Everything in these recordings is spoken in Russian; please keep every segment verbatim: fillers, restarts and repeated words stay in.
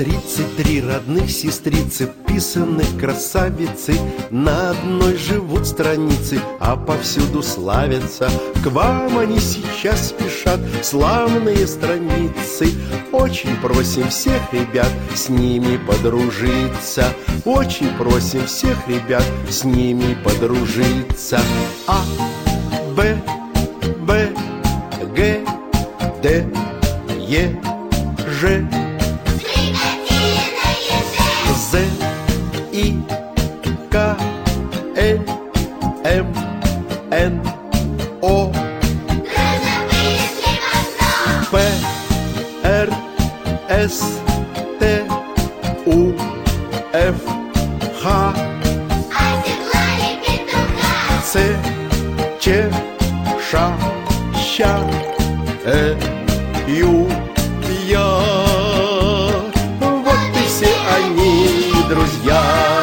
Тридцать три родных сестрицы, писанных красавицы, на одной живут страницы, а повсюду славятся. К вам они сейчас спешат, славные страницы. Очень просим всех ребят с ними подружиться. Очень просим всех ребят с ними подружиться. А, Б, Б, Г, Д, Е, Ж, З, И, К, Л, М, Н, О, П, Р, С, Т, У, Ф, Х, Ц, Ч, Ш, Щ, Э, Ю, Я. Вот и все они, друзья.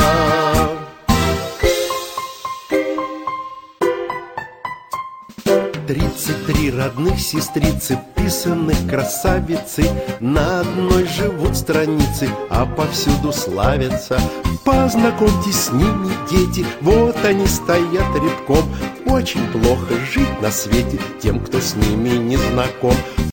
Тридцать три родных сестрицы, писанных красавицы, на одной живут страницы, а повсюду славятся. Познакомьтесь с ними, дети, вот они стоят рядком. Очень плохо жить на свете тем, кто с ними не знаком.